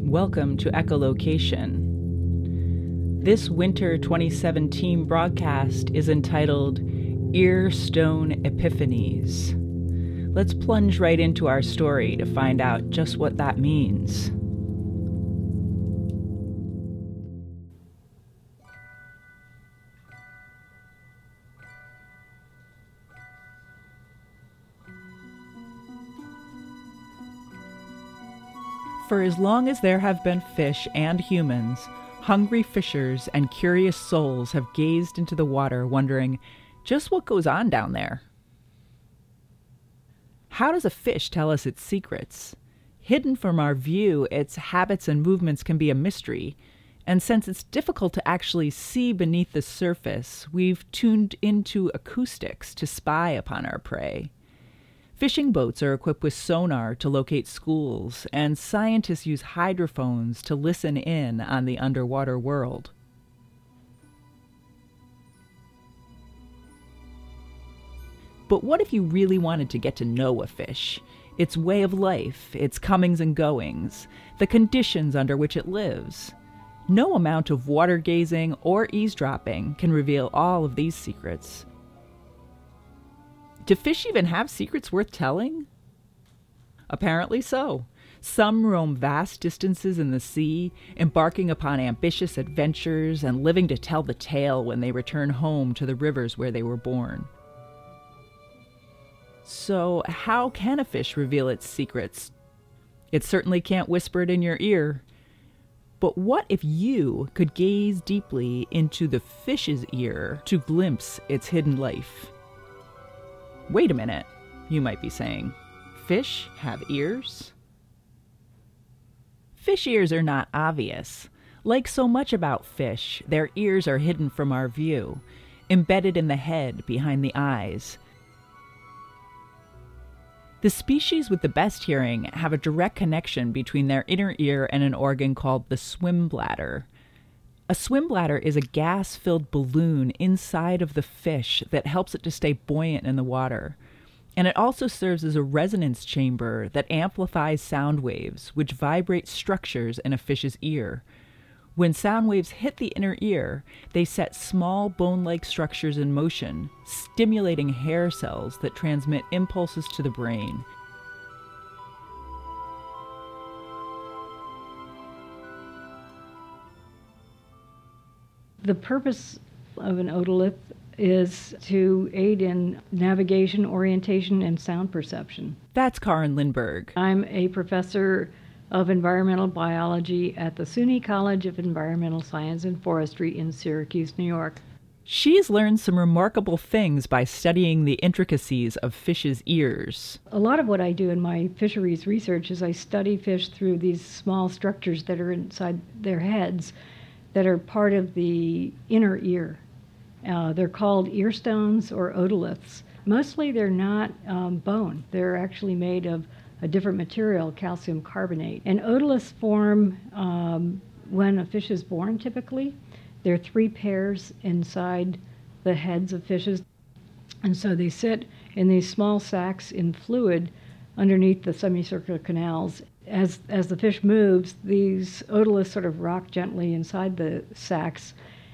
Welcome to Echolocation. This winter 2017 broadcast is entitled Earstone Epiphanies. Let's plunge right into our story to find out just what that means. For as long as there have been fish and humans, hungry fishers and curious souls have gazed into the water wondering, just what goes on down there? How does a fish tell us its secrets? Hidden from our view, its habits and movements can be a mystery, and since it's difficult to actually see beneath the surface, we've tuned into acoustics to spy upon our prey. Fishing boats are equipped with sonar to locate schools, and scientists use hydrophones to listen in on the underwater world. But what if you really wanted to get to know a fish? Its way of life, its comings and goings, the conditions under which it lives. No amount of water gazing or eavesdropping can reveal all of these secrets. Do fish even have secrets worth telling? Apparently so. Some roam vast distances in the sea, embarking upon ambitious adventures and living to tell the tale when they return home to the rivers where they were born. So, how can a fish reveal its secrets? It certainly can't whisper it in your ear. But what if you could gaze deeply into the fish's ear to glimpse its hidden life? Wait a minute, you might be saying. Fish have ears? Fish ears are not obvious. Like so much about fish, their ears are hidden from our view, embedded in the head behind the eyes. The species with the best hearing have a direct connection between their inner ear and an organ called the swim bladder. A swim bladder is a gas-filled balloon inside of the fish that helps it to stay buoyant in the water. And it also serves as a resonance chamber that amplifies sound waves, which vibrate structures in a fish's ear. When sound waves hit the inner ear, they set small bone-like structures in motion, stimulating hair cells that transmit impulses to the brain. The purpose of an otolith is to aid in navigation, orientation, and sound perception. That's Karin Lindberg. I'm a professor of environmental biology at the SUNY College of Environmental Science and Forestry in Syracuse, New York. She's learned some remarkable things by studying the intricacies of fish's ears. A lot of what I do in my fisheries research is I study fish through these small structures that are inside their heads that are part of the inner ear. They're called earstones or otoliths. Mostly they're not bone. They're actually made of a different material, calcium carbonate. And otoliths form when a fish is born typically. There are 3 pairs inside the heads of fishes. And so they sit in these small sacs in fluid underneath the semicircular canals. As the fish moves, these otoliths sort of rock gently inside the sacs,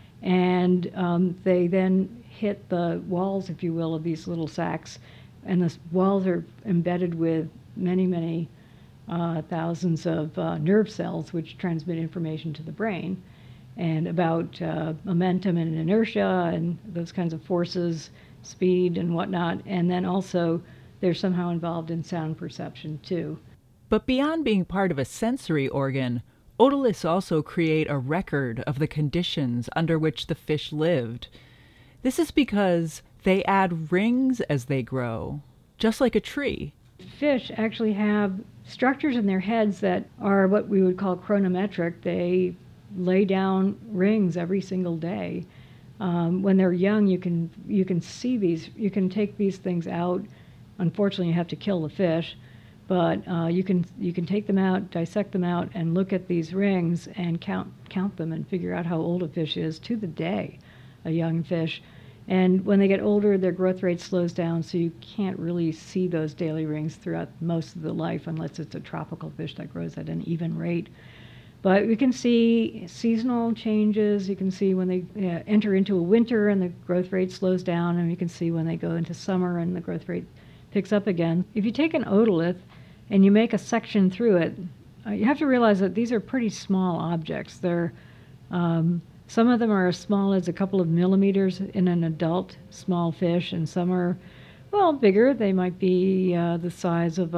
and they then hit the walls, if you will, of these little sacs. And the walls are embedded with many thousands of nerve cells, which transmit information to the brain, and about momentum and inertia and those kinds of forces, speed and whatnot. And then also they're somehow involved in sound perception too. But beyond being part of a sensory organ, otoliths also create a record of the conditions under which the fish lived. This is because they add rings as they grow, just like a tree. Fish actually have structures in their heads that are what we would call chronometric. They lay down rings every single day. When they're young, you can see these. You can take these things out. Unfortunately, you have to kill the fish. But you can take them out, dissect them out, and look at these rings and count them and figure out how old a fish is to the day, a young fish. And when they get older, their growth rate slows down, so you can't really see those daily rings throughout most of the life unless it's a tropical fish that grows at an even rate. But we can see seasonal changes. You can see when they enter into a winter and the growth rate slows down, and you can see when they go into summer and the growth rate picks up again. If you take an otolith and you make a section through it, you have to realize that these are pretty small objects. They're some of them are as small as a couple of millimeters in an adult small fish, and some are, well, bigger. They might be the size of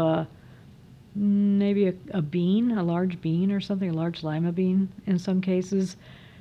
maybe a bean, a large bean or something, a large lima bean in some cases.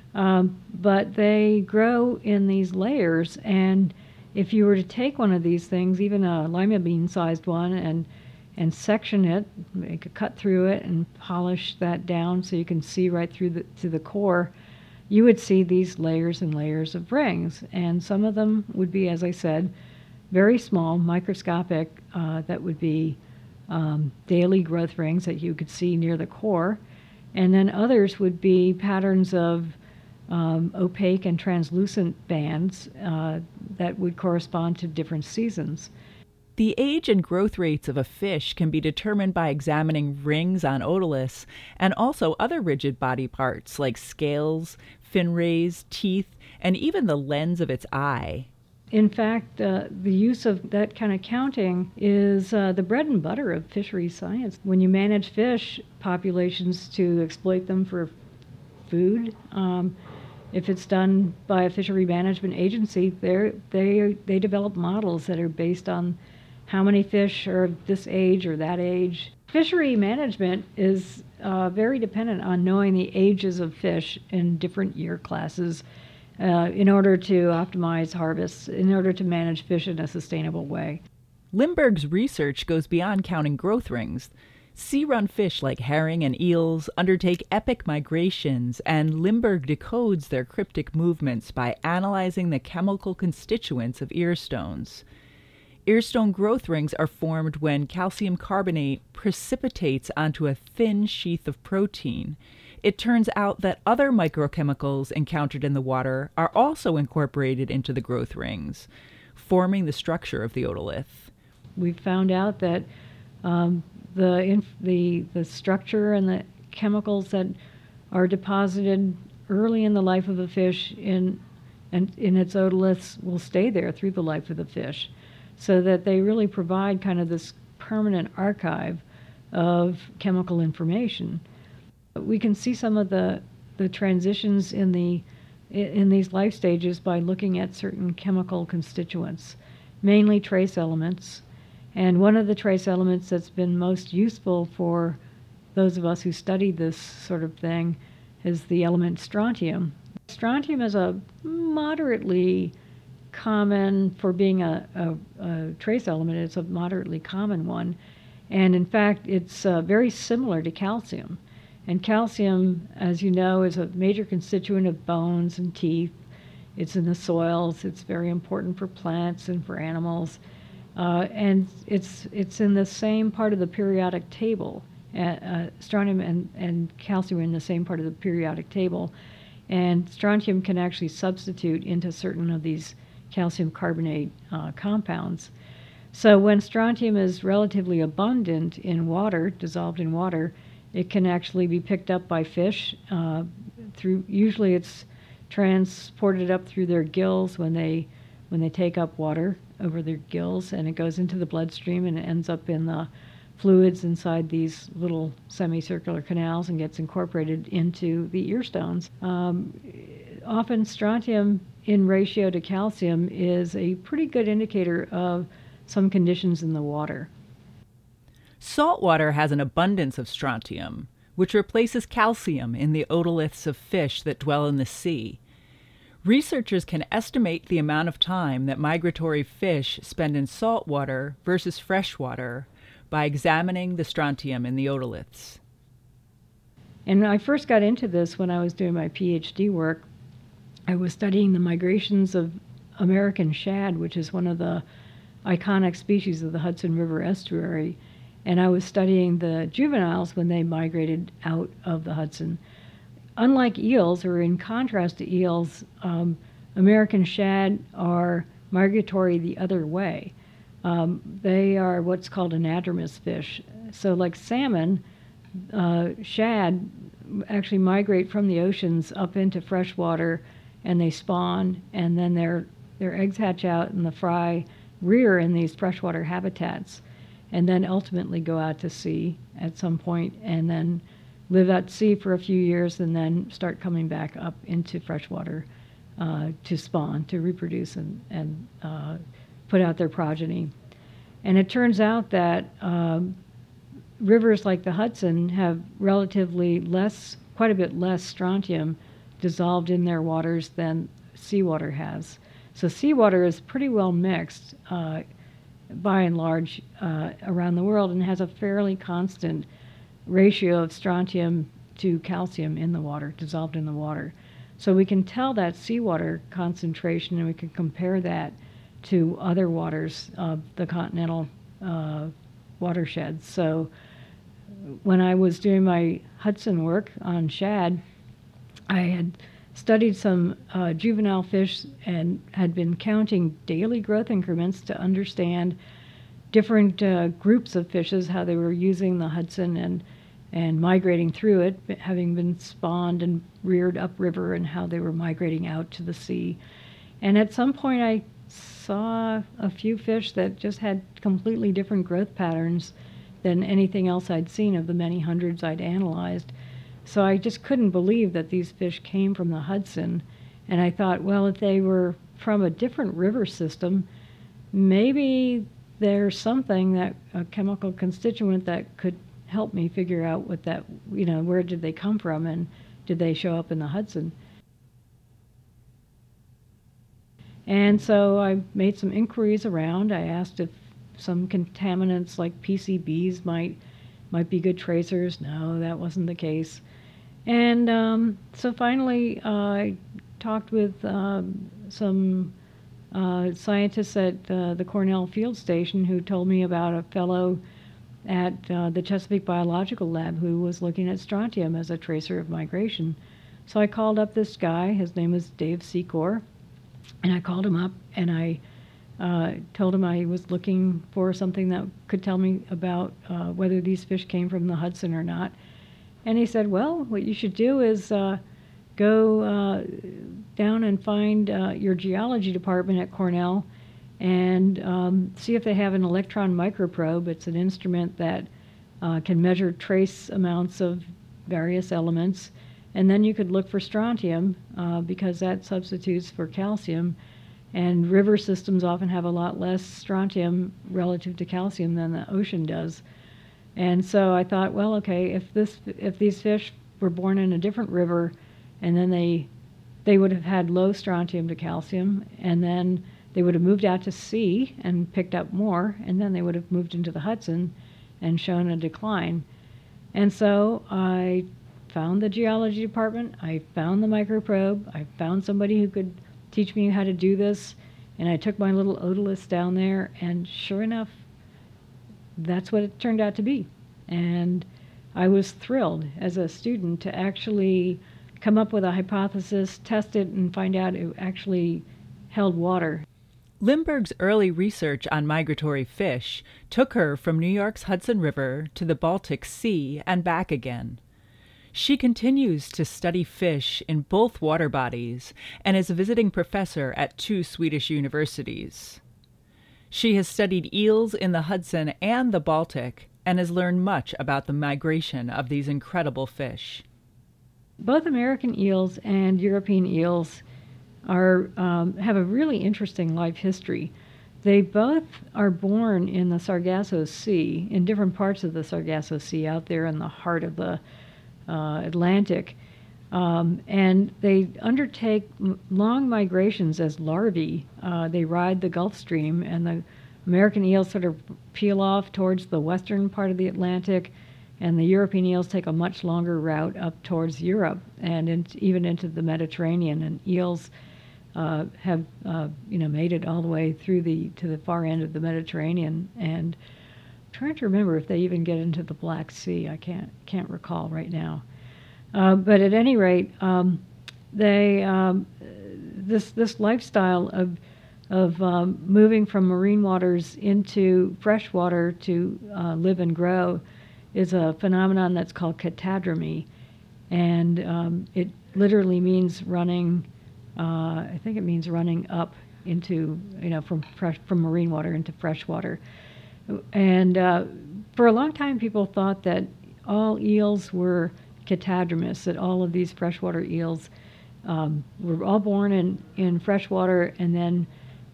But they grow in these layers, and if you were to take one of these things, even a lima bean sized one, and section it, make a cut through it and polish that down so you can see right through to the core, you would see these layers and layers of rings. And some of them would be, as I said, very small, microscopic, that would be daily growth rings that you could see near the core. And then others would be patterns of opaque and translucent bands that would correspond to different seasons. The age and growth rates of a fish can be determined by examining rings on otoliths and also other rigid body parts like scales, fin rays, teeth, and even the lens of its eye. In fact, the use of that kind of counting is the bread and butter of fisheries science. When you manage fish populations to exploit them for food, if it's done by a fishery management agency, they develop models that are based on how many fish are of this age or that age. Fishery management is very dependent on knowing the ages of fish in different year classes in order to optimize harvests, in order to manage fish in a sustainable way. Lindbergh's research goes beyond counting growth rings. Sea-run fish like herring and eels undertake epic migrations, and Lindbergh decodes their cryptic movements by analyzing the chemical constituents of earstones. Earstone growth rings are formed when calcium carbonate precipitates onto a thin sheath of protein. It turns out that other microchemicals encountered in the water are also incorporated into the growth rings, forming the structure of the otolith. We found out that the structure and the chemicals that are deposited early in the life of a fish in its otoliths will stay there through the life of the fish, so that they really provide kind of this permanent archive of chemical information. We can see some of the transitions in these life stages by looking at certain chemical constituents, mainly trace elements. And one of the trace elements that's been most useful for those of us who study this sort of thing is the element strontium. Strontium is a moderately common, for being a trace element, it's a moderately common one. And in fact, it's very similar to calcium. And calcium, as you know, is a major constituent of bones and teeth. It's in the soils. It's very important for plants and for animals. And it's in the same part of the periodic table. Strontium and calcium are in the same part of the periodic table. And strontium can actually substitute into certain of these calcium carbonate compounds. So when strontium is relatively abundant in water, dissolved in water, it can actually be picked up by fish. Usually it's transported up through their gills when they take up water over their gills, and it goes into the bloodstream and it ends up in the fluids inside these little semicircular canals and gets incorporated into the earstones. Often strontium in ratio to calcium is a pretty good indicator of some conditions in the water. Salt water has an abundance of strontium, which replaces calcium in the otoliths of fish that dwell in the sea. Researchers can estimate the amount of time that migratory fish spend in salt water versus fresh water by examining the strontium in the otoliths. And I first got into this when I was doing my PhD work. I was studying the migrations of American shad, which is one of the iconic species of the Hudson River estuary. And I was studying the juveniles when they migrated out of the Hudson. Unlike eels, or in contrast to eels, American shad are migratory the other way. They are what's called anadromous fish. So like salmon, shad actually migrate from the oceans up into freshwater, and they spawn, and then their eggs hatch out, and the fry rear in these freshwater habitats, and then ultimately go out to sea at some point, and then live at sea for a few years, and then start coming back up into freshwater to spawn, to reproduce, and put out their progeny. And it turns out that rivers like the Hudson have relatively less, quite a bit less strontium dissolved in their waters than seawater has. So seawater is pretty well mixed by and large around the world, and has a fairly constant ratio of strontium to calcium in the water, dissolved in the water. So we can tell that seawater concentration, and we can compare that to other waters of the continental watersheds. So when I was doing my Hudson work on shad, I had studied some juvenile fish and had been counting daily growth increments to understand different groups of fishes, how they were using the Hudson and migrating through it, having been spawned and reared upriver, and how they were migrating out to the sea. And at some point I saw a few fish that just had completely different growth patterns than anything else I'd seen of the many hundreds I'd analyzed. So I just couldn't believe that these fish came from the Hudson. And I thought, well, if they were from a different river system, maybe there's something, that a chemical constituent, that could help me figure out what that, where did they come from, and did they show up in the Hudson? And so I made some inquiries around. I asked if some contaminants like PCBs might be good tracers. No, that wasn't the case. And so finally I talked with some scientists at the Cornell Field Station, who told me about a fellow at the Chesapeake Biological Lab who was looking at strontium as a tracer of migration. So I called up this guy. His name is Dave Secor. And I called him up, and I told him I was looking for something that could tell me about whether these fish came from the Hudson or not. And he said, well, what you should do is go down and find your geology department at Cornell and see if they have an electron microprobe. It's an instrument that can measure trace amounts of various elements. And then you could look for strontium because that substitutes for calcium. And river systems often have a lot less strontium relative to calcium than the ocean does. And so I thought, well, okay, if these fish were born in a different river, and then they would have had low strontium to calcium, and then they would have moved out to sea and picked up more, and then they would have moved into the Hudson and shown a decline. And so I found the geology department, I found the microprobe, I found somebody who could teach me how to do this, and I took my little otoliths down there, and sure enough, that's what it turned out to be. And I was thrilled as a student to actually come up with a hypothesis, test it, and find out it actually held water. Lindbergh's early research on migratory fish took her from New York's Hudson River to the Baltic Sea and back again. She continues to study fish in both water bodies and is a visiting professor at 2 Swedish universities. She has studied eels in the Hudson and the Baltic and has learned much about the migration of these incredible fish. Both American eels and European eels have a really interesting life history. They both are born in the Sargasso Sea, in different parts of the Sargasso Sea, out there in the heart of the Atlantic. And they undertake long migrations as larvae. They ride the Gulf Stream, and the American eels sort of peel off towards the western part of the Atlantic, and the European eels take a much longer route up towards Europe and even into the Mediterranean. And eels have made it all the way through to the far end of the Mediterranean. And I'm trying to remember if they even get into the Black Sea. I can't recall right now. But at any rate, this lifestyle of moving from marine waters into fresh water to live and grow is a phenomenon that's called catadromy. And it literally means running. I think it means running up into, from marine water into fresh water. And for a long time, people thought that all eels were catadromous, that all of these freshwater eels were all born in freshwater and then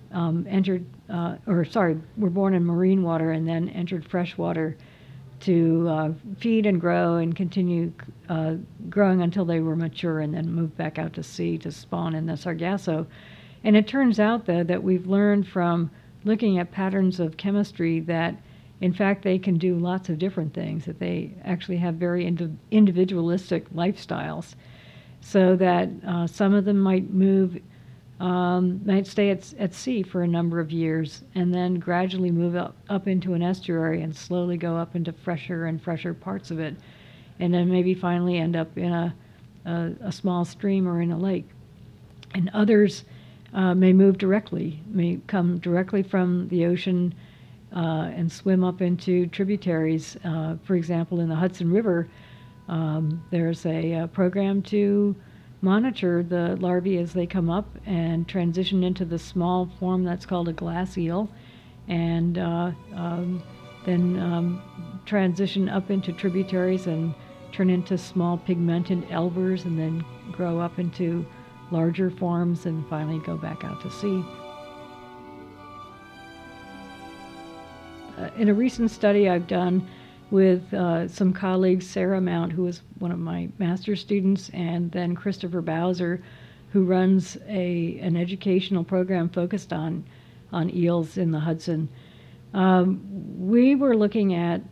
were born in marine water and then entered freshwater to feed and grow and continue growing until they were mature and then move back out to sea to spawn in the Sargasso. And it turns out, though, that we've learned from looking at patterns of chemistry that, in fact, they can do lots of different things, that they actually have very individualistic lifestyles, so that some of them might stay at sea for a number of years and then gradually move up into an estuary and slowly go up into fresher and fresher parts of it, and then maybe finally end up in a small stream or in a lake. And others may come directly from the ocean and swim up into tributaries. For example, in the Hudson River, there's a program to monitor the larvae as they come up and transition into the small form that's called a glass eel, and then transition up into tributaries and turn into small pigmented elvers, and then grow up into larger forms and finally go back out to sea. In a recent study I've done with some colleagues, Sarah Mount, who was one of my master's students, and then Christopher Bowser, who runs an educational program focused on eels in the Hudson. We were looking at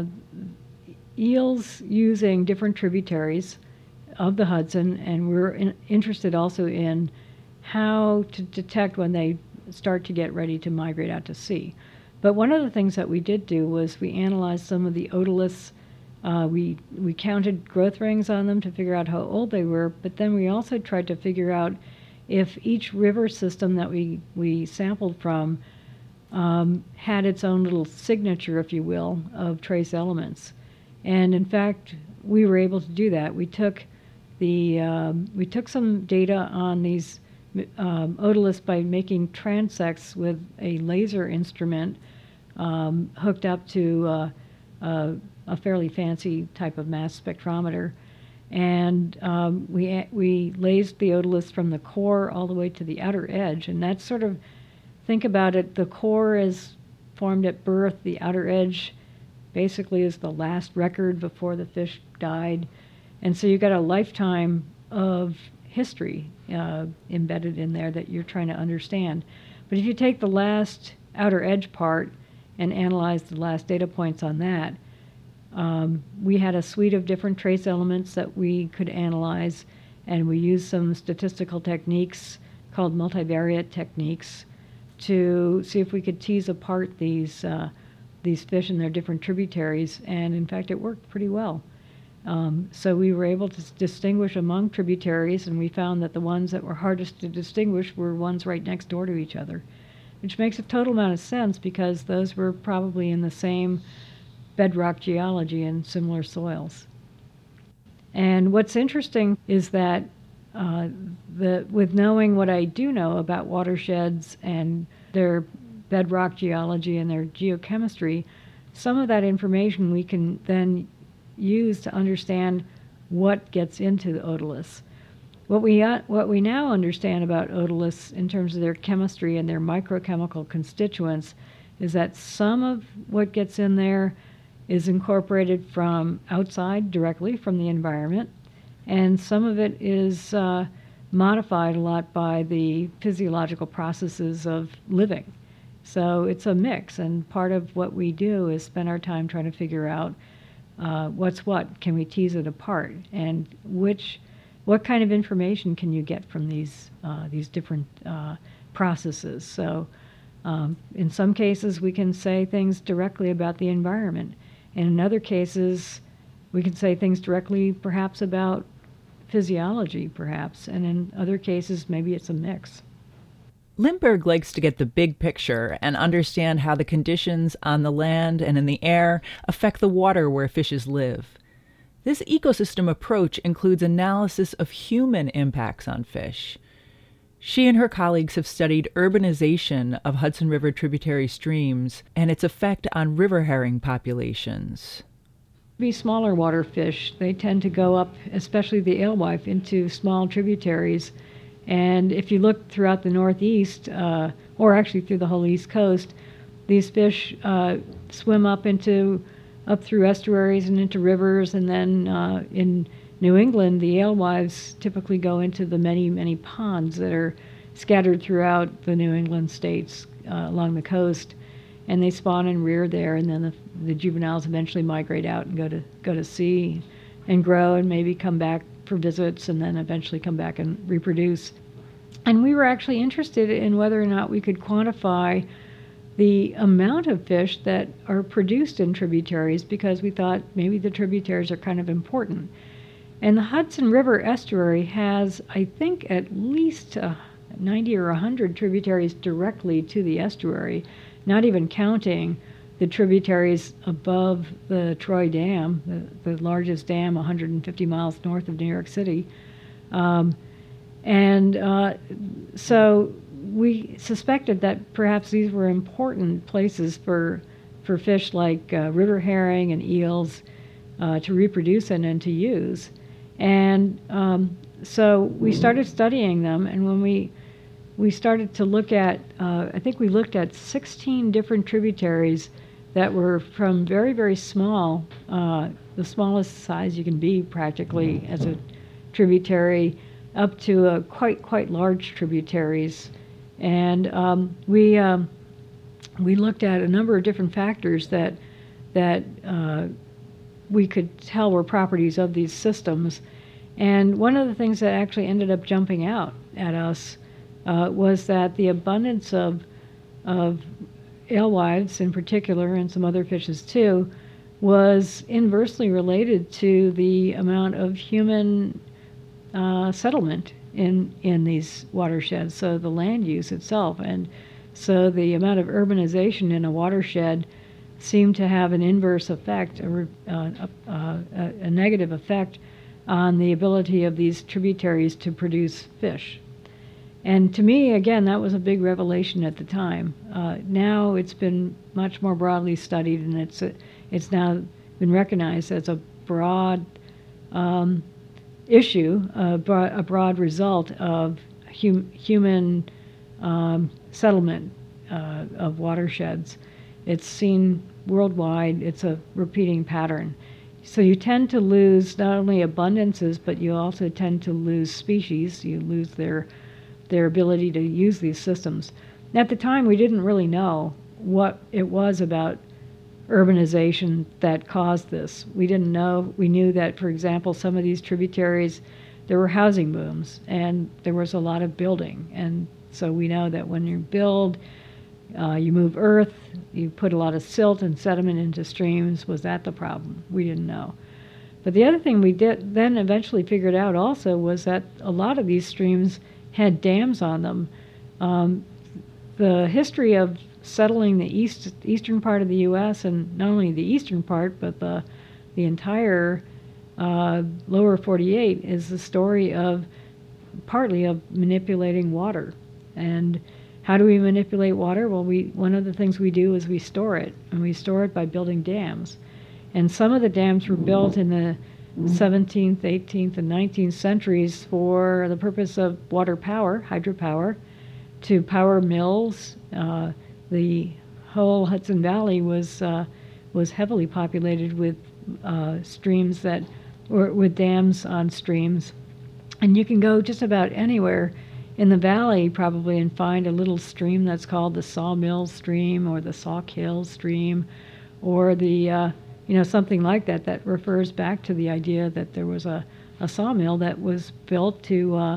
eels using different tributaries of the Hudson, and we're interested also in how to detect when they start to get ready to migrate out to sea. But one of the things that we did do was we analyzed some of the otoliths. We counted growth rings on them to figure out how old they were, but then we also tried to figure out if each river system that we sampled from had its own little signature, if you will, of trace elements. And in fact, we were able to do that. We took some data on these otoliths by making transects with a laser instrument hooked up to a fairly fancy type of mass spectrometer, and we lased the otoliths from the core all the way to the outer edge. And that's sort of, think about it, the core is formed at birth, the outer edge basically is the last record before the fish died, and so you've got a lifetime of history embedded in there that you're trying to understand. But if you take the last outer edge part and analyze the last data points on that, we had a suite of different trace elements that we could analyze, and we used some statistical techniques called multivariate techniques to see if we could tease apart these fish and their different tributaries, and in fact it worked pretty well. So we were able to distinguish among tributaries, and we found that the ones that were hardest to distinguish were ones right next door to each other, which makes a total amount of sense because those were probably in the same bedrock geology and similar soils. And what's interesting is that with knowing what I do know about watersheds and their bedrock geology and their geochemistry, some of that information we can then use to understand what gets into the otoliths. What we now understand about otoliths in terms of their chemistry and their microchemical constituents is that some of what gets in there is incorporated from outside directly from the environment, and some of it is modified a lot by the physiological processes of living. So it's a mix, and part of what we do is spend our time trying to figure out what's what, can we tease it apart, and what kind of information can you get from these different processes. So in some cases we can say things directly about the environment, and in other cases we can say things directly perhaps about physiology perhaps, and in other cases maybe it's a mix. Lindberg likes to get the big picture and understand how the conditions on the land and in the air affect the water where fishes live. This ecosystem approach includes analysis of human impacts on fish. She and her colleagues have studied urbanization of Hudson River tributary streams and its effect on river herring populations. These smaller water fish, they tend to go up, especially the alewife, into small tributaries. And if you look throughout the Northeast, or actually through the whole East Coast, these fish swim up through estuaries and into rivers, and then in New England, the alewives typically go into the many, many ponds that are scattered throughout the New England states along the coast, and they spawn and rear there, and then the juveniles eventually migrate out and go to sea and grow and maybe come back for visits and then eventually come back and reproduce. And we were actually interested in whether or not we could quantify the amount of fish that are produced in tributaries, because we thought maybe the tributaries are kind of important. And the Hudson River estuary has, I think, at least 90 or 100 tributaries directly to the estuary, not even counting the tributaries above the Troy Dam, the largest dam 150 miles north of New York City. So we suspected that perhaps these were important places for fish like river herring and eels to reproduce in and to use. And so we started studying them, and when we started to look at, I think we looked at 16 different tributaries that were from very, very small, the smallest size you can be practically as a tributary, up to quite large tributaries. And we looked at a number of different factors that we could tell were properties of these systems. And one of the things that actually ended up jumping out at us was that the abundance of alewives in particular, and some other fishes too, was inversely related to the amount of human settlement in these watersheds, so the land use itself. And so the amount of urbanization in a watershed seemed to have an inverse effect, a negative effect on the ability of these tributaries to produce fish. And to me, again, that was a big revelation at the time. Now it's been much more broadly studied, and it's now been recognized as a broad issue, a broad result of human settlement of watersheds. It's seen worldwide. It's a repeating pattern. So you tend to lose not only abundances, but you also tend to lose species. You lose their ability to use these systems. At the time, we didn't really know what it was about urbanization that caused this. We didn't know. We knew that, for example, some of these tributaries, there were housing booms, and there was a lot of building. And so we know that when you build, you move earth, you put a lot of silt and sediment into streams. Was that the problem? We didn't know. But the other thing we did then eventually figured out also was that a lot of these streams had dams on them. The history of settling the eastern part of the U.S., and not only the eastern part, but the entire lower 48, is the story of partly of manipulating water. And how do we manipulate water? Well, one of the things we do is we store it, and we store it by building dams. And some of the dams were built in the 17th, 18th, and 19th centuries for the purpose of water power, hydropower, to power mills. The whole Hudson Valley was heavily populated with streams with dams on streams. And you can go just about anywhere in the valley probably and find a little stream that's called the Sawmill Stream or the Sawkill Stream, or the something like that refers back to the idea that there was a sawmill that was built to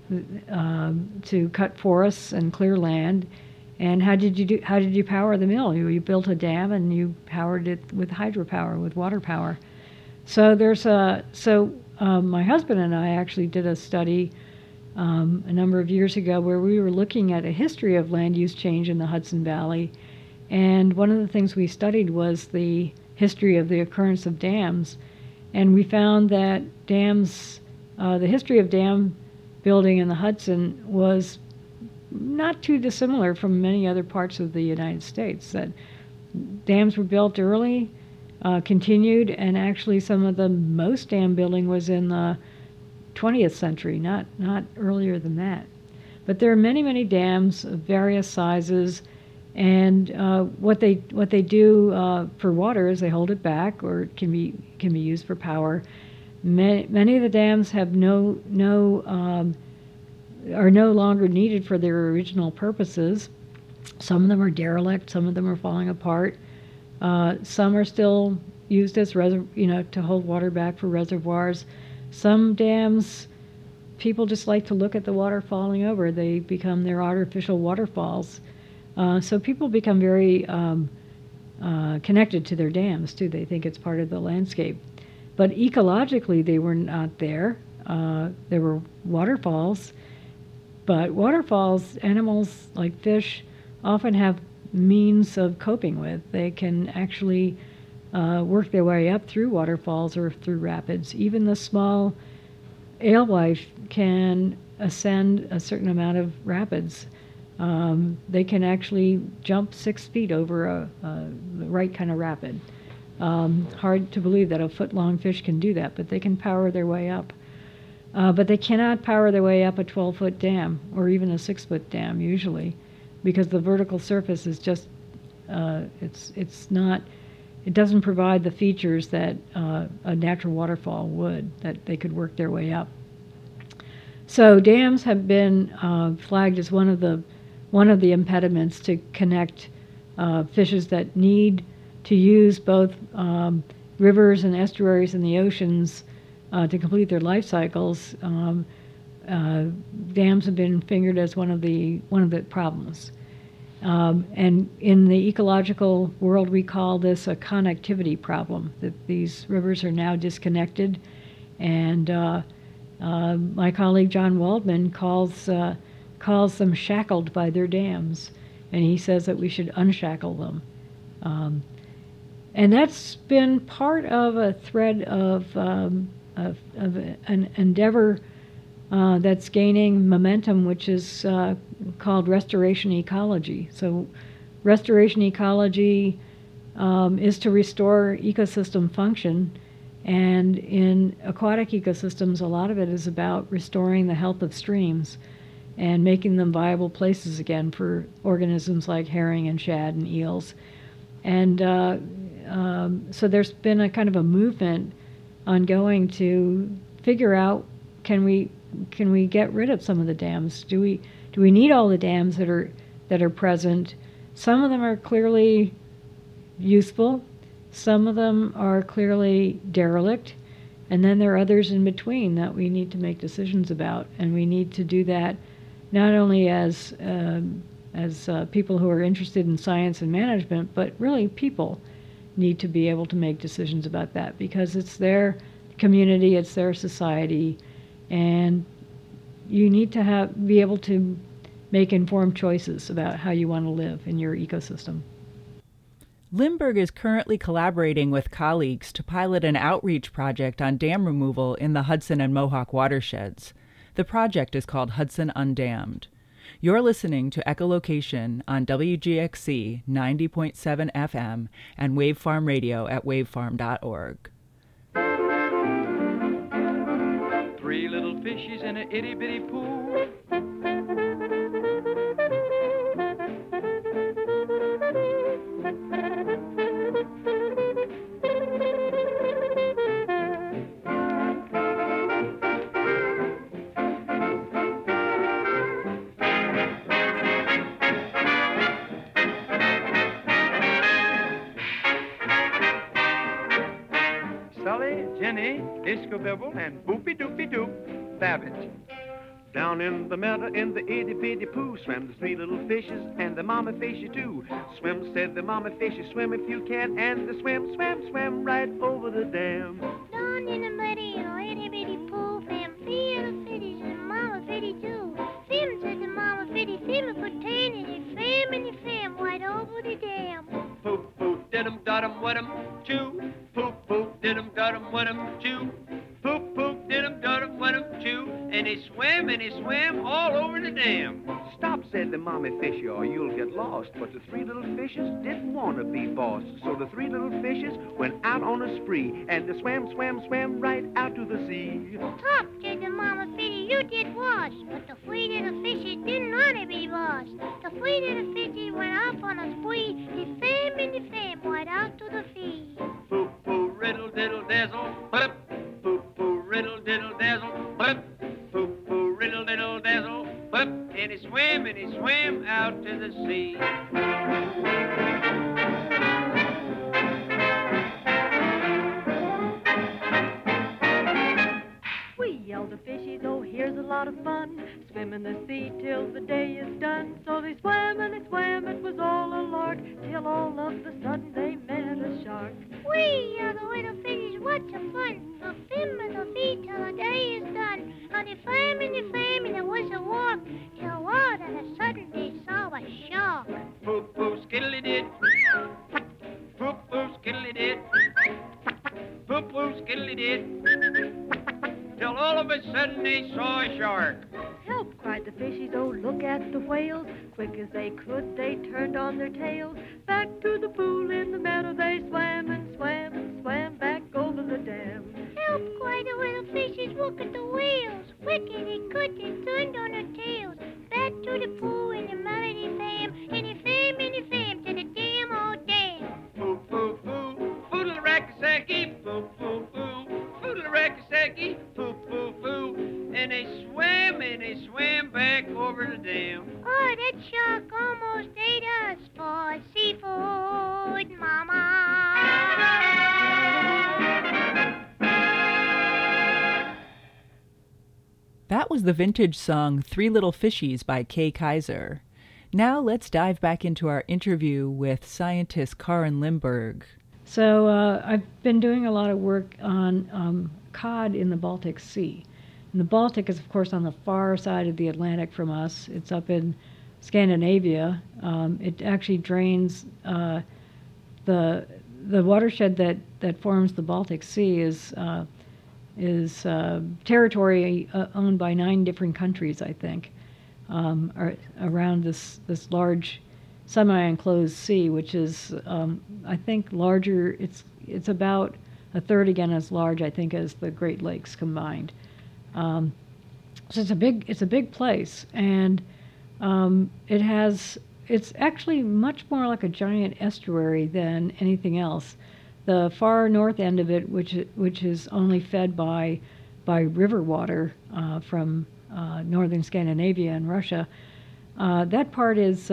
cut forests and clear land. And how did you power the mill? You built a dam and you powered it with hydropower, with water power. So my husband and I actually did a study a number of years ago where we were looking at a history of land use change in the Hudson Valley. And one of the things we studied was the history of the occurrence of dams. And we found that dams, the history of dam building in the Hudson was not too dissimilar from many other parts of the United States. That dams were built early, continued, and actually some of the most dam building was in the 20th century, not earlier than that. But there are many, many dams of various sizes, and what they do for water is they hold it back, or it can be used for power. Many of the dams have are no longer needed for their original purposes. Some of them are derelict, some of them are falling apart. Some are still used as to hold water back for reservoirs. Some dams, people just like to look at the water falling over. They become their artificial waterfalls. So people become very connected to their dams too. They think it's part of the landscape. But ecologically, they were not there. There were waterfalls, but waterfalls, animals like fish, often have means of coping with. They can actually work their way up through waterfalls or through rapids. Even the small alewife can ascend a certain amount of rapids. They can actually jump 6 feet over the right kind of rapid. Hard to believe that a foot-long fish can do that, but they can power their way up. But they cannot power their way up a 12-foot dam or even a 6-foot dam usually, because the vertical surface is just it doesn't provide the features that a natural waterfall would, that they could work their way up. So dams have been flagged as one of the impediments to connect fishes that need to use both rivers and estuaries and the oceans to complete their life cycles. Dams have been fingered as one of the problems. And in the ecological world, we call this a connectivity problem, that these rivers are now disconnected. And my colleague John Waldman calls them shackled by their dams. And he says that we should unshackle them. And that's been part of a thread of an endeavor that's gaining momentum, which is called restoration ecology. So restoration ecology is to restore ecosystem function, and in aquatic ecosystems, a lot of it is about restoring the health of streams and making them viable places again for organisms like herring and shad and eels. And so there's been a kind of a movement ongoing to figure out, can we get rid of some of the dams? Do we need all the dams that are present? Some of them are clearly useful, some of them are clearly derelict, and then there are others in between that we need to make decisions about, and we need to do that not only as people who are interested in science and management, but really people need to be able to make decisions about that, because it's their community, it's their society, and you need to be able to make informed choices about how you want to live in your ecosystem. Lindbergh is currently collaborating with colleagues to pilot an outreach project on dam removal in the Hudson and Mohawk watersheds. The project is called Hudson Undammed. You're listening to Echolocation on WGXC 90.7 FM and Wavefarm Radio at wavefarm.org. 3 little fishes in a itty-bitty pool. Sully, Jenny, Disco-Bibble, and Boopy-Doopy-Doop, Babbage. Down in the meadow in the itty-bitty pool swam the 3 little fishes and the mama fishy too. Swim, said the mama fishy, swim if you can, and the swam right over the dam. Down in the muddy itty-bitty pool swam 3 little fishes and mama fishy too. Swim, said the mama fishy, swim and put 10 in it, and you swam right over the dam. Poop, poop, did-em, dot-em, wet-em, choo. Poop, poop, did-em, dud-em, wud-em, chew. Poop, poop, did-em, dud-em, wud-em, chew. And he swam all over the dam. Stop, said the mommy fisher, or you'll get lost. But the three little fishes didn't want to be bossed. So the three little fishes went out on a spree, and they swam right out to the sea. Stop, said the mama fishy, you did wash. But the three little fishes didn't want to be bossed. The three little fishes went off on a spree. They swam right out to the sea. Poop, poo, riddle, diddle, dazzle, blip. Poop, poo, riddle, diddle, dazzle, blip. Poop, poo, riddle, diddle, dazzle, blip. And he swam out to the sea. We yelled to fishies, oh, here's a lot of fun. Swim in the sea till the day is done. So they swam and they swam, it was all a lark. Till all of a sudden they met a shark. We are the little fishes, what's the fun? So swim in the sea till the day is done. And they swam and it was a walk. Till all of a sudden they saw a shark. Poop, poo, skiddly-did. Poop, poo, skiddly-did. Poop, poo, skiddly-did. Till all of a sudden they saw a shark. Help, cried the fishies, oh, look at the whales. Quick as they could, they turned on their tails. Back to the pool in the meadow they swam and swam and swam back over the dam. Help, cried the little fishes, look at the whales. Quick as they could, they turned on their tails. Back to the pool in the meadow they swam. And they swam to the damn old dam. Poo, poo, poo, poodle-rackasaki, poo, poo, poo, poodle-rackasaki, poo, poo, poo. And they swam back over the dam. Oh, that shark almost ate us for seafood, Mama. That was the vintage song Three Little Fishies by Kay Kaiser. Now let's dive back into our interview with scientist Karin Limberg. So I've been doing a lot of work on cod in the Baltic Sea. And the Baltic is, of course, on the far side of the Atlantic from us. It's up in Scandinavia. It actually drains the watershed that forms the Baltic Sea is territory owned by 9 different countries, I think, around this large semi-enclosed sea, which is, I think, larger. It's about a third again as large, I think, as the Great Lakes combined. So it's a big place, and it's actually much more like a giant estuary than anything else. The far north end of it, which is only fed by river water from northern Scandinavia and Russia, that part is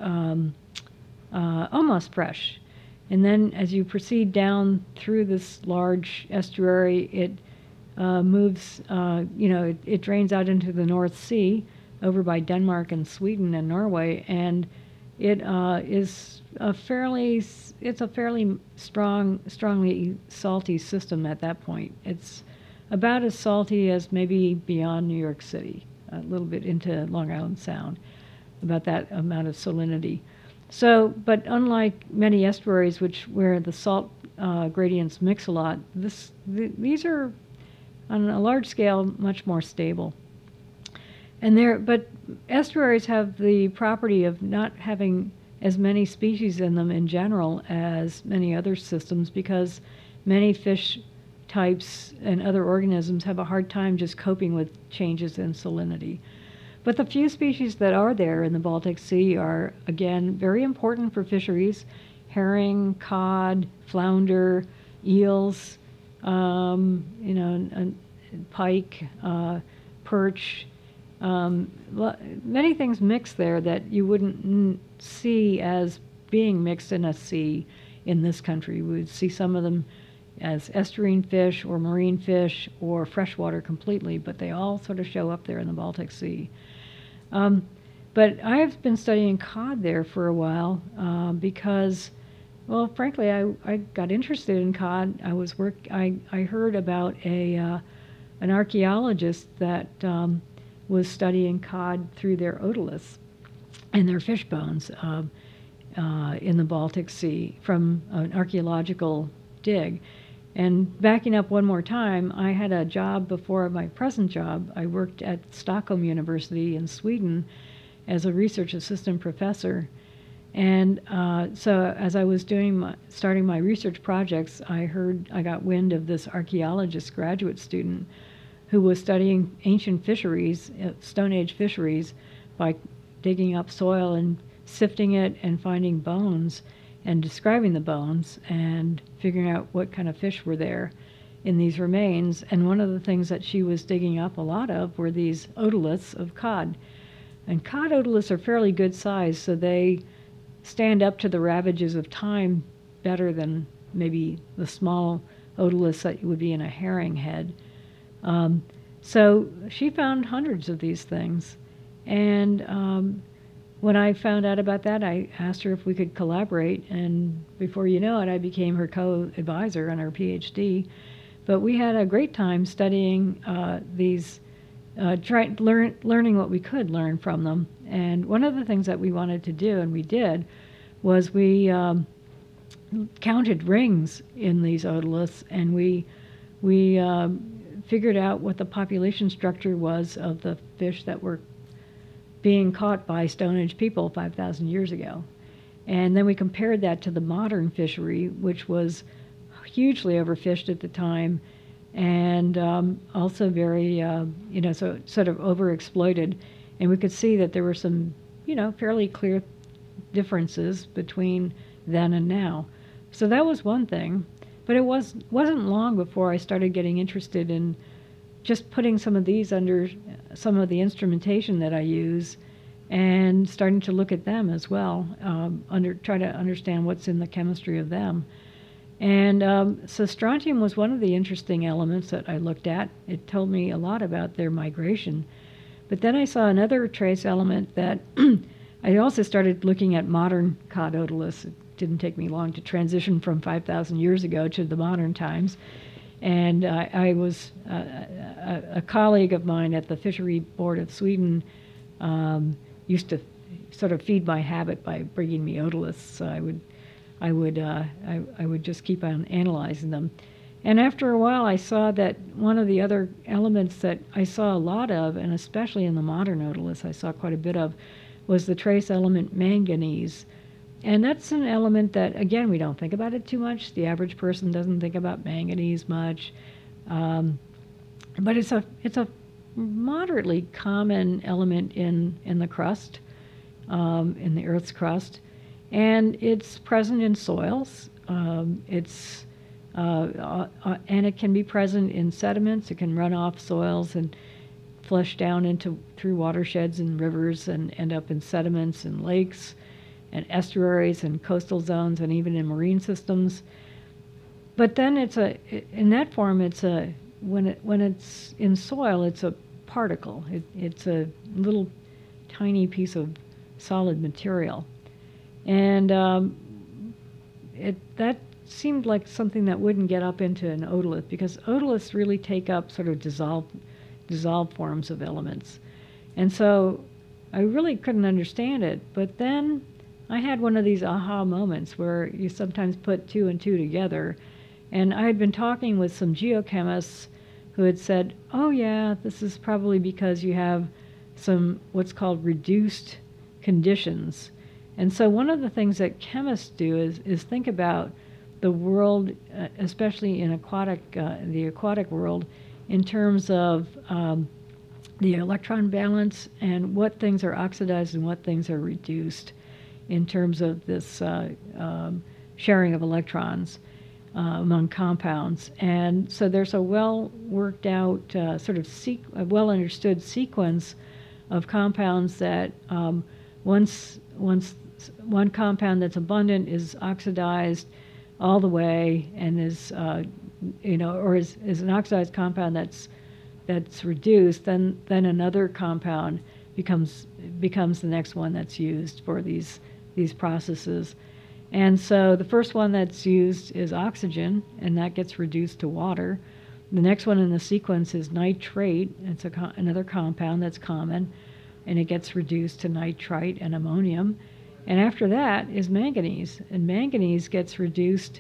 almost fresh. And then as you proceed down through this large estuary, it moves, it drains out into the North Sea over by Denmark and Sweden and Norway, and it is a fairly strongly salty system at that point. It's about as salty as maybe beyond New York City, a little bit into Long Island Sound, about that amount of salinity. So, but unlike many estuaries where the salt gradients mix a lot, these are on a large scale much more stable. But estuaries have the property of not having as many species in them in general as many other systems, because many fish types and other organisms have a hard time just coping with changes in salinity. But the few species that are there in the Baltic Sea are, again, very important for fisheries: herring, cod, flounder, eels, pike, perch. Many things mix there that you wouldn't see as being mixed in a sea in this country. We would see some of them as estuarine fish or marine fish or freshwater completely, but they all sort of show up there in the Baltic Sea. But I have been studying cod there for a while because, well, frankly, I got interested in cod. I heard about an archaeologist that was studying cod through their otoliths and their fish bones in the Baltic Sea from an archaeological dig. And backing up one more time, I had a job before my present job. I worked at Stockholm University in Sweden as a research assistant professor. And so as I was starting my research projects, I got wind of this archaeologist graduate student who was studying ancient fisheries, Stone Age fisheries, by digging up soil and sifting it and finding bones and describing the bones and figuring out what kind of fish were there in these remains. And one of the things that she was digging up a lot of were these otoliths of cod. And cod otoliths are fairly good size, so they stand up to the ravages of time better than maybe the small otoliths that would be in a herring head. So she found hundreds of these things. And when I found out about that, I asked her if we could collaborate, and before you know it, I became her co-advisor on her PhD. But we had a great time studying these, learning what we could learn from them. And one of the things that we wanted to do, and we did, was we counted rings in these otoliths, and we figured out what the population structure was of the fish that were being caught by Stone Age people 5,000 years ago. And then we compared that to the modern fishery, which was hugely overfished at the time and also very, so sort of overexploited. And we could see that there were some, fairly clear differences between then and now. So that was one thing. But it wasn't long before I started getting interested in just putting some of these under some of the instrumentation that I use and starting to look at them as well, try to understand what's in the chemistry of them. And so strontium was one of the interesting elements that I looked at. It told me a lot about their migration. But then I saw another trace element that I also started looking at modern cod otoliths. It didn't take me long to transition from 5,000 years ago to the modern times. And I was a colleague of mine at the Fishery Board of Sweden used to sort of feed my habit by bringing me otoliths. So I would just keep on analyzing them. And after a while, I saw that one of the other elements that I saw a lot of, and especially in the modern otoliths I saw quite a bit of, was the trace element manganese. And that's an element that, again, we don't think about it too much. The average person doesn't think about manganese much. But it's a moderately common element in the crust, in the Earth's crust. And it's present in soils. And it can be present in sediments. It can run off soils and flush down through watersheds and rivers and end up in sediments and lakes and estuaries and coastal zones and even in marine systems. But then in that form, when it's in soil, it's a particle. It's a little tiny piece of solid material. And that seemed like something that wouldn't get up into an otolith, because otoliths really take up sort of dissolved forms of elements. And so I really couldn't understand it. But then I had one of these aha moments where you sometimes put two and two together. And I had been talking with some geochemists who had said, oh yeah, this is probably because you have some what's called reduced conditions. And so one of the things that chemists do is think about the world, especially in the aquatic world, in terms of the electron balance and what things are oxidized and what things are reduced in terms of this sharing of electrons among compounds. And so there's a well worked out a well understood sequence of compounds that once one compound that's abundant is oxidized all the way and is is an oxidized compound that's reduced, then another compound becomes the next one that's used for these processes. And so the first one that's used is oxygen, and that gets reduced to water. The next one in the sequence is nitrate. It's another compound that's common, and it gets reduced to nitrite and ammonium. And after that is manganese, and manganese gets reduced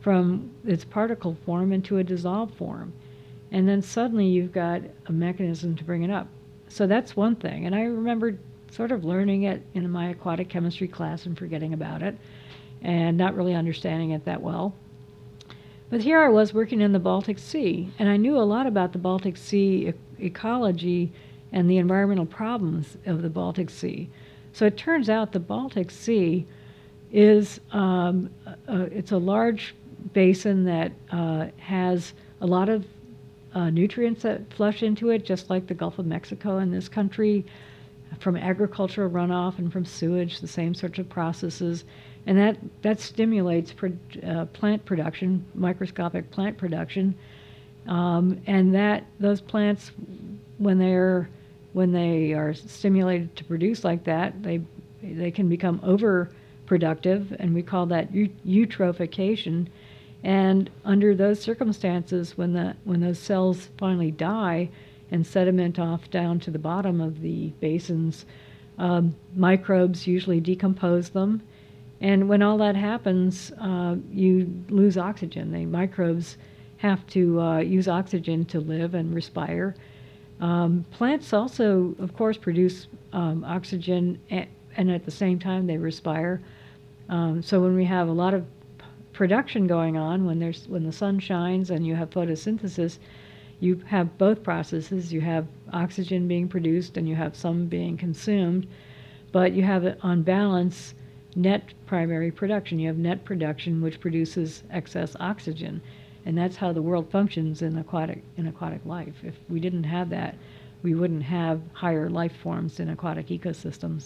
from its particle form into a dissolved form. And then suddenly you've got a mechanism to bring it up. So that's one thing. And I remember sort of learning it in my aquatic chemistry class and forgetting about it and not really understanding it that well. But here I was working in the Baltic Sea, and I knew a lot about the Baltic Sea ecology and the environmental problems of the Baltic Sea. So it turns out the Baltic Sea is it's a large basin that has a lot of nutrients that flush into it, just like the Gulf of Mexico in this country, from agricultural runoff and from sewage, the same sorts of processes. And that stimulates plant production, microscopic plant production, and that those plants, when they are stimulated to produce like that, they can become overproductive, and we call that eutrophication. And under those circumstances, when those cells finally die and sediment off down to the bottom of the basins, microbes usually decompose them. And when all that happens, you lose oxygen. The microbes have to use oxygen to live and respire. Plants also, of course, produce oxygen, and at the same time they respire. So when we have a lot of production going on, when the sun shines and you have photosynthesis, you have both processes. You have oxygen being produced and you have some being consumed, but you have, on balance, net primary production. You have net production, which produces excess oxygen, and that's how the world functions in aquatic life. If we didn't have that, we wouldn't have higher life forms in aquatic ecosystems.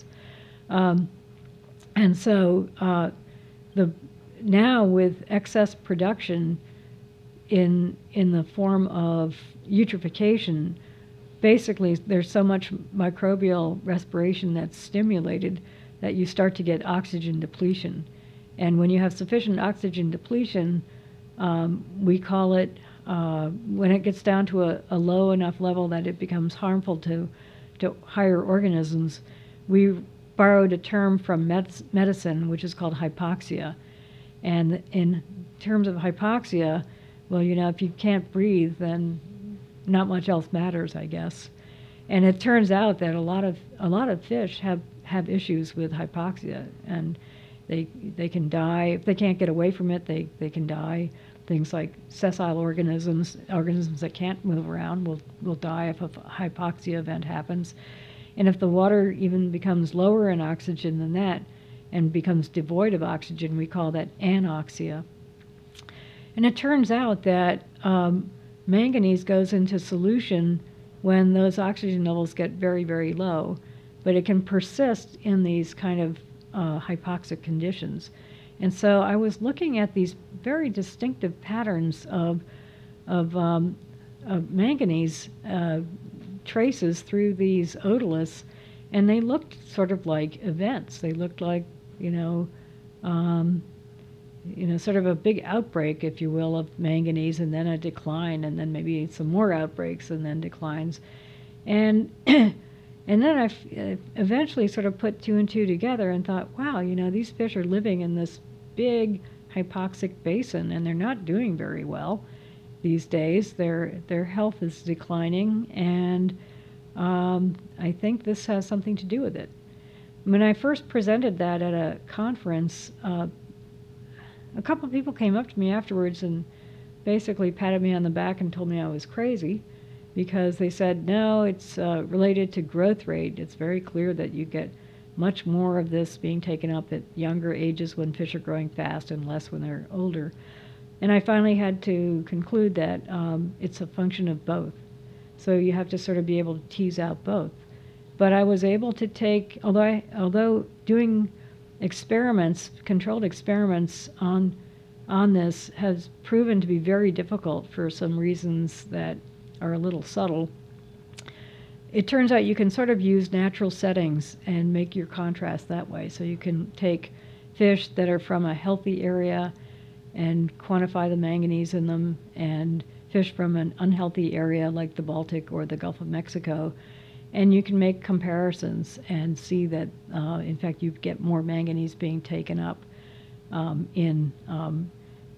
And so now with excess production in the form of eutrophication, basically there's so much microbial respiration that's stimulated that you start to get oxygen depletion. And when you have sufficient oxygen depletion, we call it, when it gets down to a low enough level that it becomes harmful to higher organisms, we borrowed a term from medicine, which is called hypoxia. And in terms of hypoxia, well, if you can't breathe, then not much else matters, I guess. And it turns out that a lot of fish have issues with hypoxia, and they can die. If they can't get away from it, they can die. Things like sessile organisms that can't move around will die if a hypoxia event happens. And if the water even becomes lower in oxygen than that and becomes devoid of oxygen, we call that anoxia. And it turns out that manganese goes into solution when those oxygen levels get very, very low, but it can persist in these kind of hypoxic conditions. And so I was looking at these very distinctive patterns of manganese traces through these otoliths, and they looked sort of like events. They looked like, sort of a big outbreak, if you will, of manganese, and then a decline, and then maybe some more outbreaks, and then declines. And and then I eventually sort of put two and two together and thought, wow, these fish are living in this big hypoxic basin, and they're not doing very well these days. Their health is declining, and I think this has something to do with it. When I first presented that at a conference, a couple of people came up to me afterwards and basically patted me on the back and told me I was crazy, because they said, no, it's related to growth rate. It's very clear that you get much more of this being taken up at younger ages when fish are growing fast and less when they're older. And I finally had to conclude that it's a function of both. So you have to sort of be able to tease out both. But I was able to take, although doing experiments, controlled experiments on this has proven to be very difficult for some reasons that are a little subtle, it turns out you can sort of use natural settings and make your contrast that way. So you can take fish that are from a healthy area and quantify the manganese in them, and fish from an unhealthy area like the Baltic or the Gulf of Mexico, and you can make comparisons and see that, in fact, you get more manganese being taken up in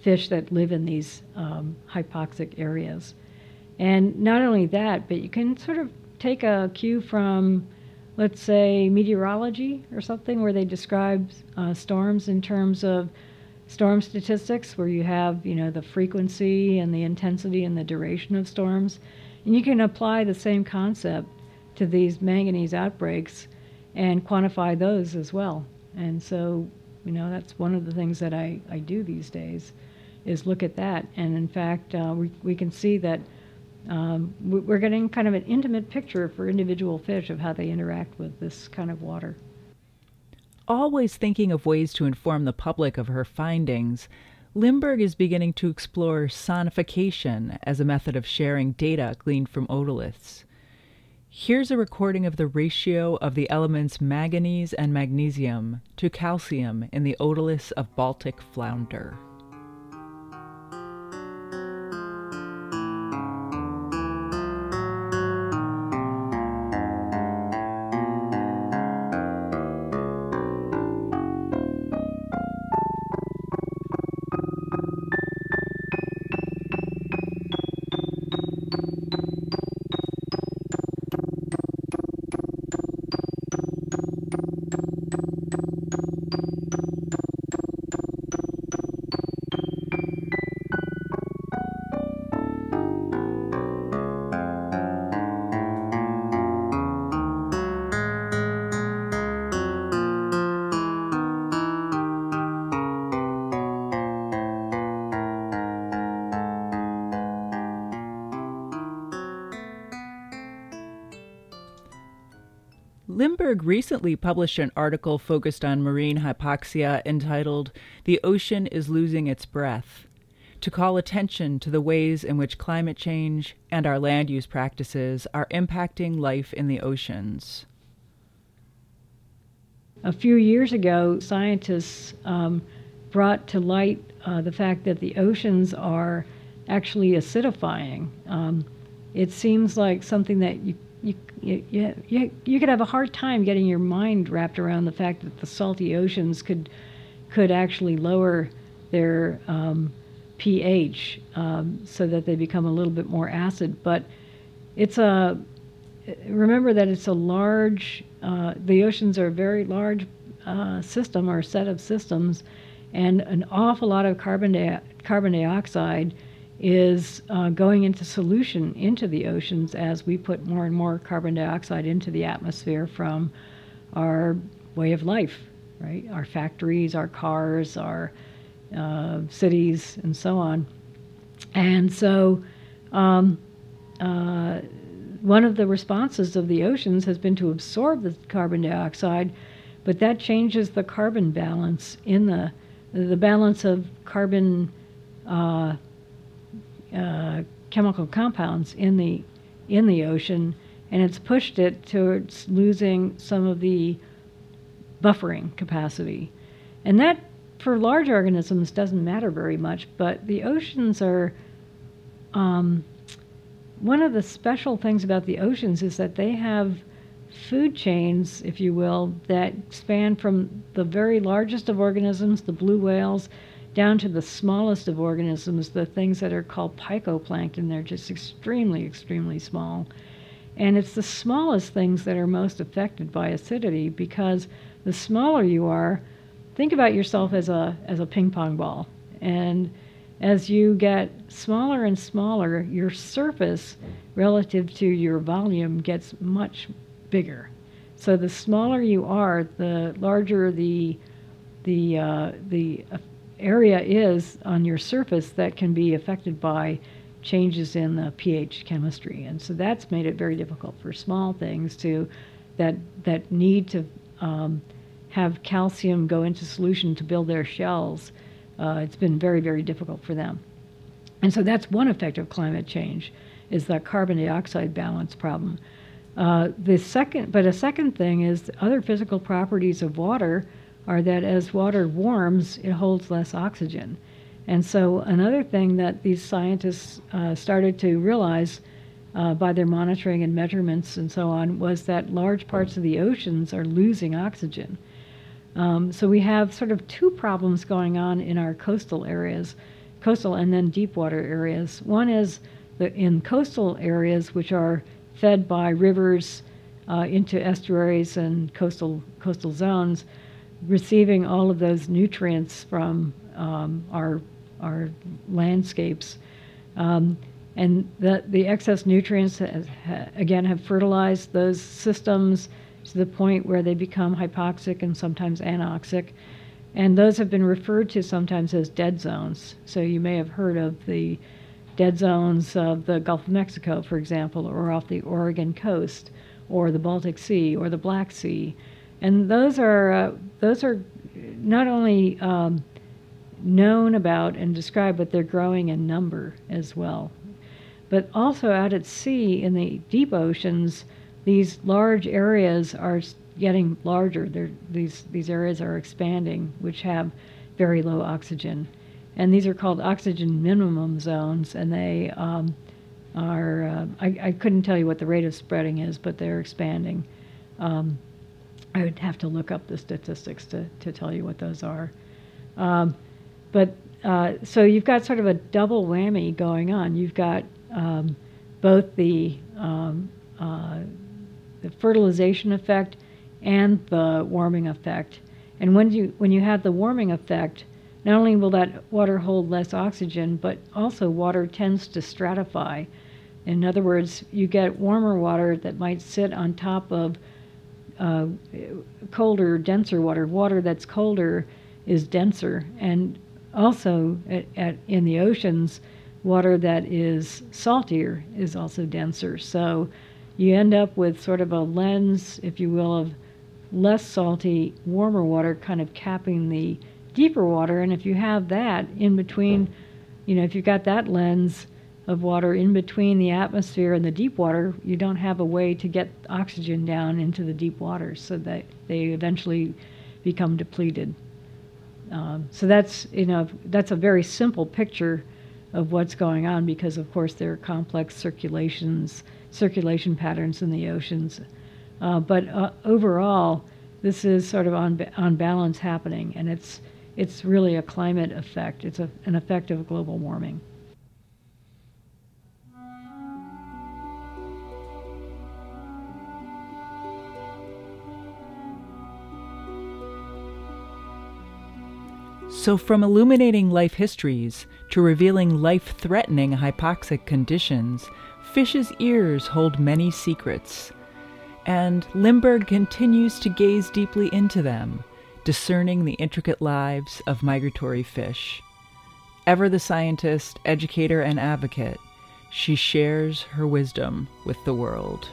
fish that live in these hypoxic areas. And not only that, but you can sort of take a cue from, let's say, meteorology or something, where they describe storms in terms of storm statistics, where you have, the frequency and the intensity and the duration of storms. And you can apply the same concept to these manganese outbreaks and quantify those as well. And so, that's one of the things that I do these days, is look at that. And in fact, we can see that we're getting kind of an intimate picture for individual fish of how they interact with this kind of water. Always thinking of ways to inform the public of her findings, Limburg is beginning to explore sonification as a method of sharing data gleaned from otoliths. Here's a recording of the ratio of the elements manganese and magnesium to calcium in the otoliths of Baltic flounder. Limburg recently published an article focused on marine hypoxia entitled "The Ocean is Losing Its Breath," to call attention to the ways in which climate change and our land use practices are impacting life in the oceans. A few years ago, scientists brought to light the fact that the oceans are actually acidifying. It seems like something that you could have a hard time getting your mind wrapped around the fact that the salty oceans could actually lower their pH so that they become a little bit more acid. But remember that it's a large, the oceans are a very large system or set of systems, and an awful lot of carbon dioxide is going into solution into the oceans as we put more and more carbon dioxide into the atmosphere from our way of life, right? Our factories, our cars, our cities, and so on. And so one of the responses of the oceans has been to absorb the carbon dioxide, but that changes the carbon balance in the balance of carbon chemical compounds in the ocean, and it's pushed it towards losing some of the buffering capacity. And that, for large organisms, doesn't matter very much, but the oceans are, one of the special things about the oceans is that they have food chains, if you will, that span from the very largest of organisms, the blue whales, down to the smallest of organisms, the things that are called phycoplankton. They're just extremely, extremely small. And it's the smallest things that are most affected by acidity, because the smaller you are, think about yourself as a ping pong ball. And as you get smaller and smaller, your surface relative to your volume gets much bigger. So the smaller you are, the larger the area is on your surface that can be affected by changes in the pH chemistry. And so that's made it very difficult for small things that need to have calcium go into solution to build their shells. It's been very, very difficult for them. And so that's one effect of climate change, is that carbon dioxide balance problem. A second thing is other physical properties of water are that as water warms, it holds less oxygen. And so another thing that these scientists started to realize by their monitoring and measurements and so on was that large parts of the oceans are losing oxygen. So we have sort of two problems going on in our coastal areas. coastal and then deep water areas. One is in coastal areas, which are fed by rivers into estuaries and coastal zones, receiving all of those nutrients from our landscapes. And the excess nutrients, again, have fertilized those systems to the point where they become hypoxic and sometimes anoxic. And those have been referred to sometimes as dead zones. So you may have heard of the dead zones of the Gulf of Mexico, for example, or off the Oregon coast, or the Baltic Sea, or the Black Sea. And those are not only known about and described, but they're growing in number as well. But also out at sea in the deep oceans, these large areas are getting larger. These areas are expanding, which have very low oxygen. And these are called oxygen minimum zones, and they I couldn't tell you what the rate of spreading is, but they're expanding. I would have to look up the statistics to tell you what those are. So you've got sort of a double whammy going on. You've got both the fertilization effect and the warming effect. And when you have the warming effect, not only will that water hold less oxygen, but also water tends to stratify. In other words, you get warmer water that might sit on top of colder, denser water. Water that's colder is denser. And also in the oceans, water that is saltier is also denser. So you end up with sort of a lens, if you will, of less salty, warmer water kind of capping the deeper water. And if you have that in between, if you've got that lens of water in between the atmosphere and the deep water, you don't have a way to get oxygen down into the deep waters, so that they eventually become depleted. So that's a very simple picture of what's going on, because of course there are complex circulation patterns in the oceans. But overall, this is sort of on balance happening, and it's really a climate effect. It's an effect of global warming. So from illuminating life histories to revealing life-threatening hypoxic conditions, fish's ears hold many secrets. And Lindbergh continues to gaze deeply into them, discerning the intricate lives of migratory fish. Ever the scientist, educator, and advocate, she shares her wisdom with the world.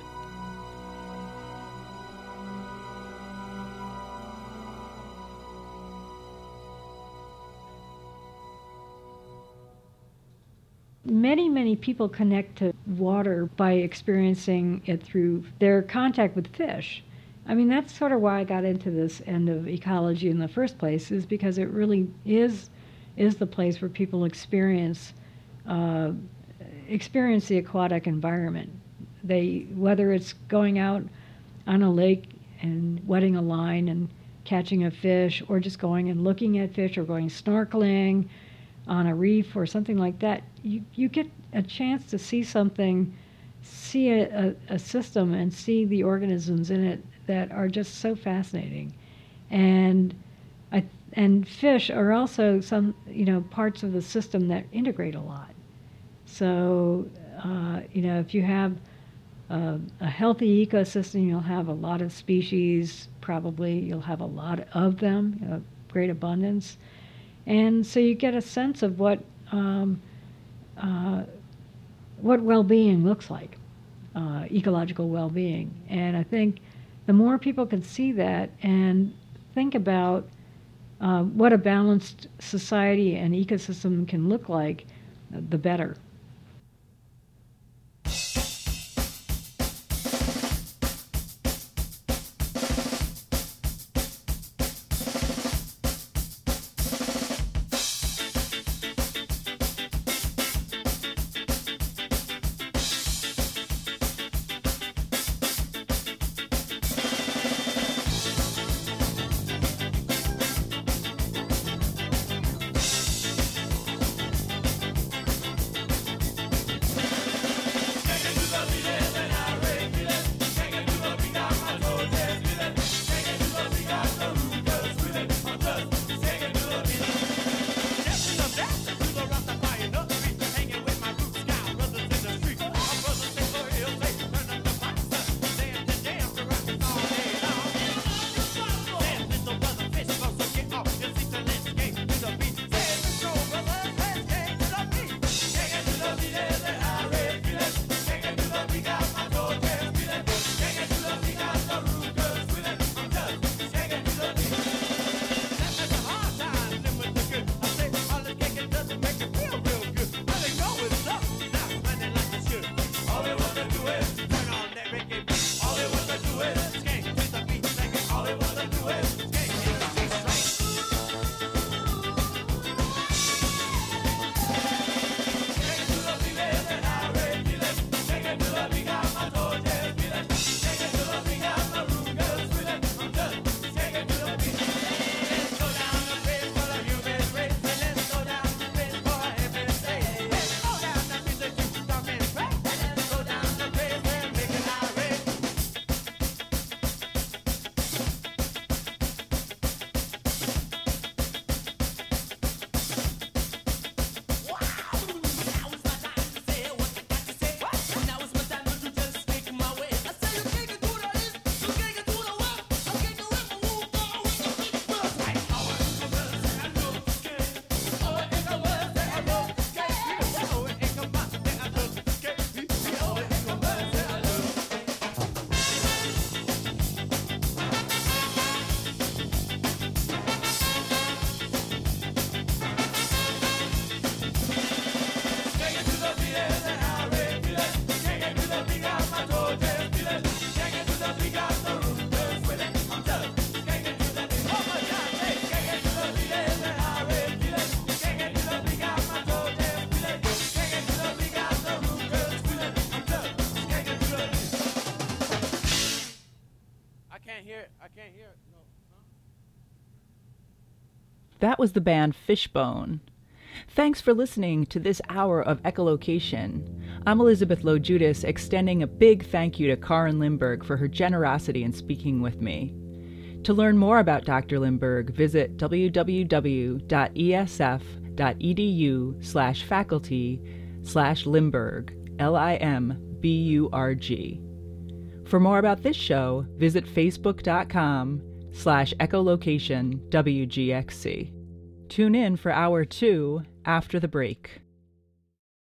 Many people connect to water by experiencing it through their contact with fish. I mean, that's sort of why I got into this end of ecology in the first place, is because it really is the place where people experience the aquatic environment. Whether it's going out on a lake and wetting a line and catching a fish, or just going and looking at fish, or going snorkeling on a reef or something like that, you get a chance to see something, see a system, and see the organisms in it that are just so fascinating. And fish are also some parts of the system that integrate a lot. So if you have a healthy ecosystem, you'll have a lot of species. Probably you'll have a lot of them, great abundance. And so you get a sense of what well-being looks like, ecological well-being. And I think the more people can see that and think about what a balanced society and ecosystem can look like, the better. I can't hear it. No. Huh? That was the band Fishbone. Thanks for listening to this hour of Echolocation. I'm Elizabeth Lowe Judas, extending a big thank you to Karin Lindberg for her generosity in speaking with me. To learn more about Dr. Lindberg, visit www.esf.edu/faculty/Lindberg, Limburg. For more about this show, visit facebook.com/echolocation WGXC. Tune in for Hour 2 after the break.